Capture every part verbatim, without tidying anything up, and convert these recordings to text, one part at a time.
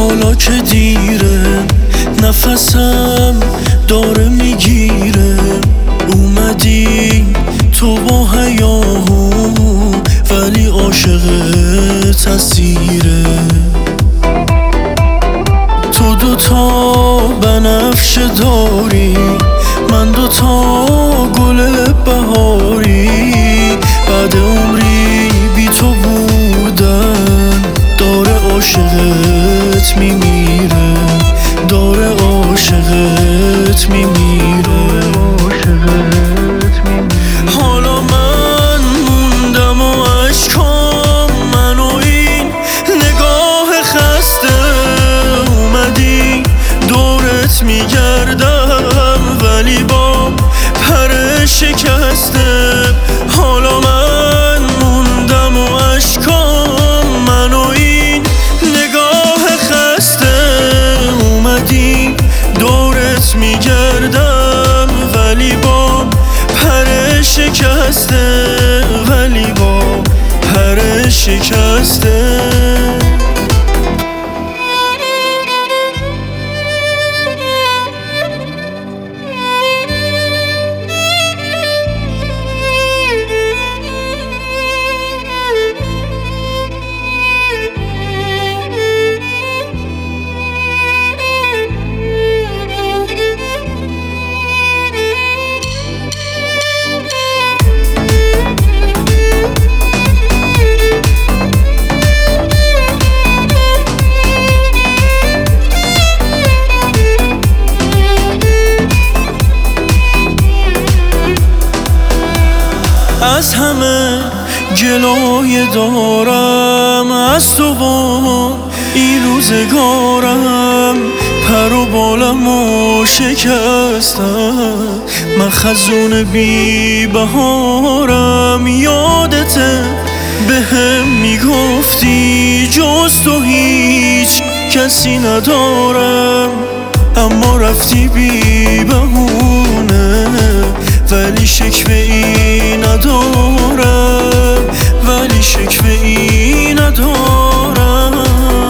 حالا که دیره، نفسم داره میگیره. اومدی تو با حیاهو، ولی عاشقت اسیره. تو دوتا بنفشه داری، من دوتا گل بهاری. بعد عمری بی تو بودن داره عاشقت میمیره، داره عاشقت میمیره. حالا من موندم و عشقام من و این نگاه خسته. اومدی دورت میگردم ولی با پر شکسته. حالا من موندم و عشقام من و این نگاه خسته. اومدی دورت میگردم ولی با پر شکسته، ولی با پر شکسته. از همه جلوی دارم، از تو و این روزگارم. پر و بالم و شکستم، من خزون بی بهارم. یادته به هم میگفتی جز تو هیچ کسی ندارم، اما رفتی بی بهونه. ولی شکوه ای ندارم، ولی شکوه ای ندارم.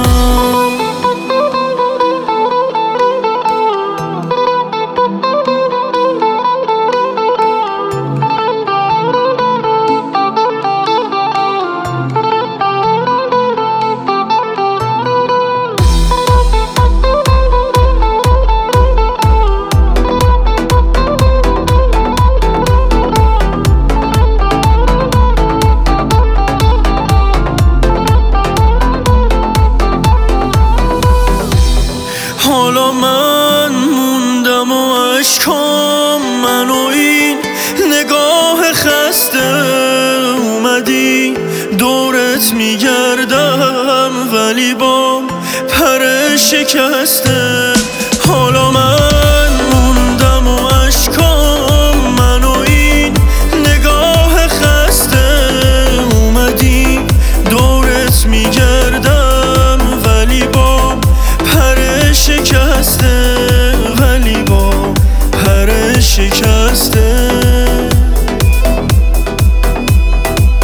حالا من موندم و عشقام من و این نگاه خسته. اومدی دورت میگردم ولی با پر شکسته. حالا من موندم و عشقام من و این نگاه خسته. اومدی دورت میگردم ولی با پر شکسته، ولی با پر شکسته.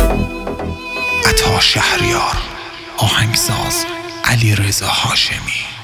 عطا شهریار، آهنگساز علیرضا هاشمی.